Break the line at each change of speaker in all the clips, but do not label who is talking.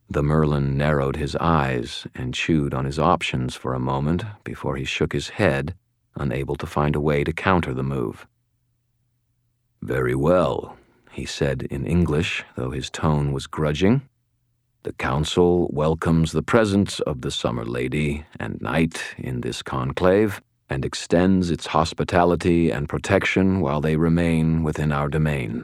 The Merlin narrowed his eyes and chewed on his options for a moment before he shook his head, unable to find a way to counter the move. "Very well," he said in English, though his tone was grudging. "The Council welcomes the presence of the Summer Lady and Knight in this conclave, and extends its hospitality and protection while they remain within our domain."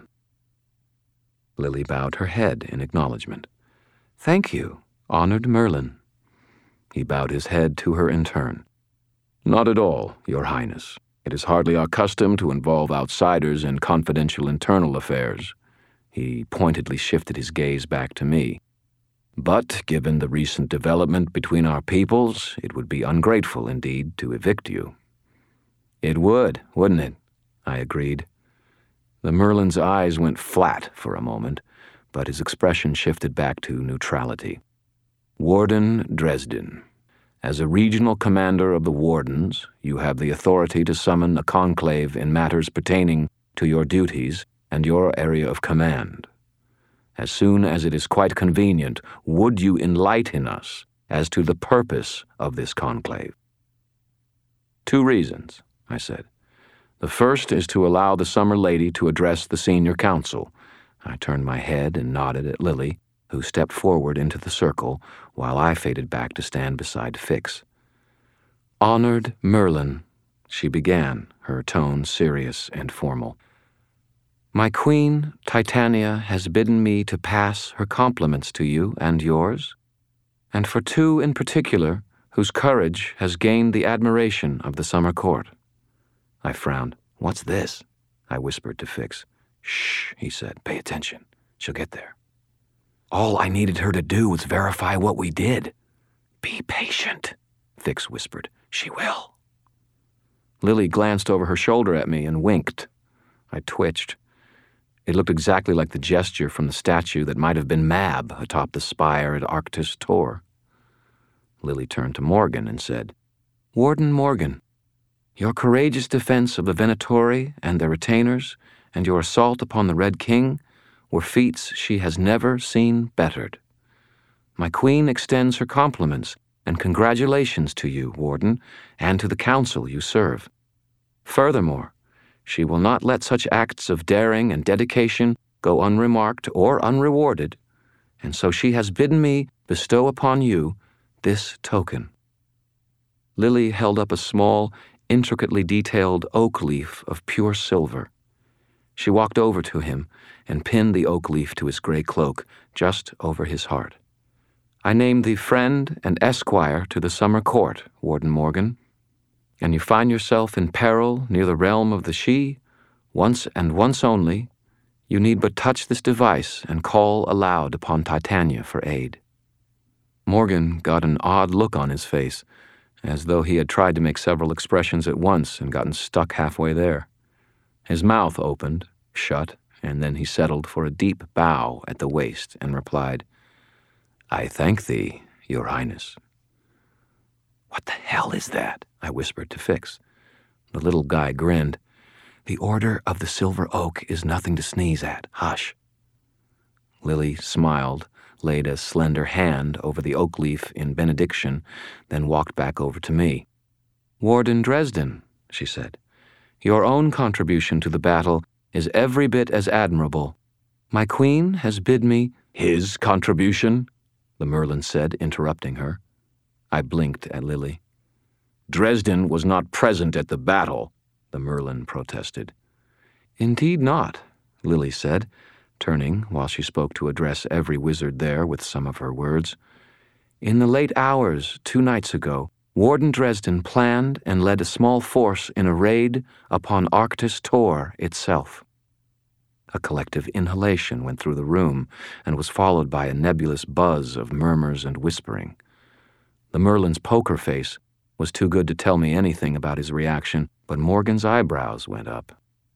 Lily bowed her head in acknowledgement. "Thank you, honored Merlin." He bowed his head to her in turn. "Not at all, Your Highness. It is hardly our custom to involve outsiders in confidential internal affairs." He pointedly shifted his gaze back to me. "But given the recent development between our peoples, it would be ungrateful indeed to evict you." "It would, wouldn't it?" I agreed. The Merlin's eyes went flat for a moment, but his expression shifted back to neutrality. "Warden Dresden, as a regional commander of the Wardens, you have the authority to summon a conclave in matters pertaining to your duties and your area of command. As soon as it is quite convenient, would you enlighten us as to the purpose of this conclave?" "2 reasons," I said. "The first is to allow the Summer Lady to address the Senior Council." I turned my head and nodded at Lily, who stepped forward into the circle, while I faded back to stand beside Fix. "Honored Merlin," she began, her tone serious and formal. "My queen, Titania, has bidden me to pass her compliments to you and yours, and for 2 in particular whose courage has gained the admiration of the Summer Court." I frowned. "What's this?" I whispered to Fix. "Shh," he said. "Pay attention. She'll get there." "All I needed her to do was verify what we did." "Be patient," Fix whispered. "She will." Lily glanced over her shoulder at me and winked. I twitched. It looked exactly like the gesture from the statue that might have been Mab atop the spire at Arctis Tor. Lily turned to Morgan and said, "Warden Morgan, your courageous defense of the Venatori and their retainers and your assault upon the Red King were feats she has never seen bettered. My queen extends her compliments and congratulations to you, Warden, and to the council you serve. Furthermore, she will not let such acts of daring and dedication go unremarked or unrewarded, and so she has bidden me bestow upon you this token." Lily held up a small, intricately detailed oak leaf of pure silver. She walked over to him and pinned the oak leaf to his gray cloak, just over his heart. "I name thee friend and esquire to the Summer Court, Warden Morgan, and you find yourself in peril near the realm of the Sidhe, once and once only, you need but touch this device and call aloud upon Titania for aid." Morgan got an odd look on his face, as though he had tried to make several expressions at once and gotten stuck halfway there. His mouth opened, shut, and then he settled for a deep bow at the waist and replied, "I thank thee, Your Highness." "What the hell is that?" I whispered to Fix. The little guy grinned. "The Order of the Silver Oak is nothing to sneeze at. Hush." Lily smiled, laid a slender hand over the oak leaf in benediction, then walked back over to me. "Warden Dresden," she said, "your own contribution to the battle is every bit as admirable. My queen has bid me—" "His contribution?" the Merlin said, interrupting her. I blinked at Lily. "Dresden was not present at the battle," the Merlin protested. "Indeed not," Lily said, turning while she spoke to address every wizard there with some of her words. "In the late hours 2 nights ago, Warden Dresden planned and led a small force in a raid upon Arctis Tor itself." A collective inhalation went through the room and was followed by a nebulous buzz of murmurs and whispering. The Merlin's poker face was too good to tell me anything about his reaction, but Morgan's eyebrows went up.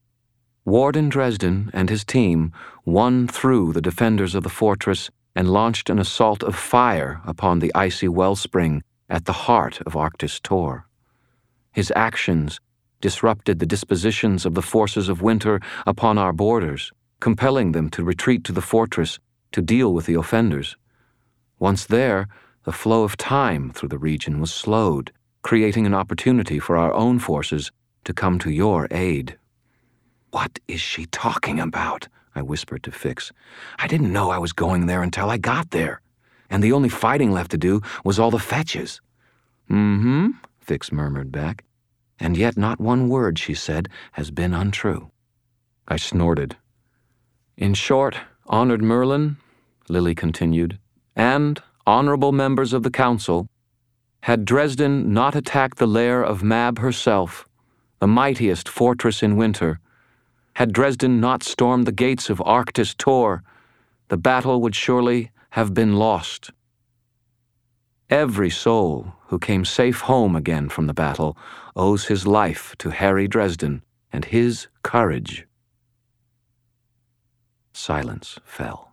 Warden Dresden and his team won through the defenders of the fortress and launched an assault of fire upon the icy wellspring at the heart of Arctis Tor. His actions disrupted the dispositions of the forces of winter upon our borders, compelling them to retreat to the fortress to deal with the offenders. Once there, the flow of time through the region was slowed, creating an opportunity for our own forces to come to your aid." "What is she talking about?" I whispered to Fix. "I didn't know I was going there until I got there, and the only fighting left to do was all the fetches." "Mm-hmm," Fix murmured back, "and yet not one word she said has been untrue." I snorted. "In short, honored Merlin," Lily continued, "and honorable members of the council, had Dresden not attacked the lair of Mab herself, the mightiest fortress in winter, had Dresden not stormed the gates of Arctis Tor, the battle would surely have been lost. Every soul who came safe home again from the battle owes his life to Harry Dresden and his courage." Silence fell.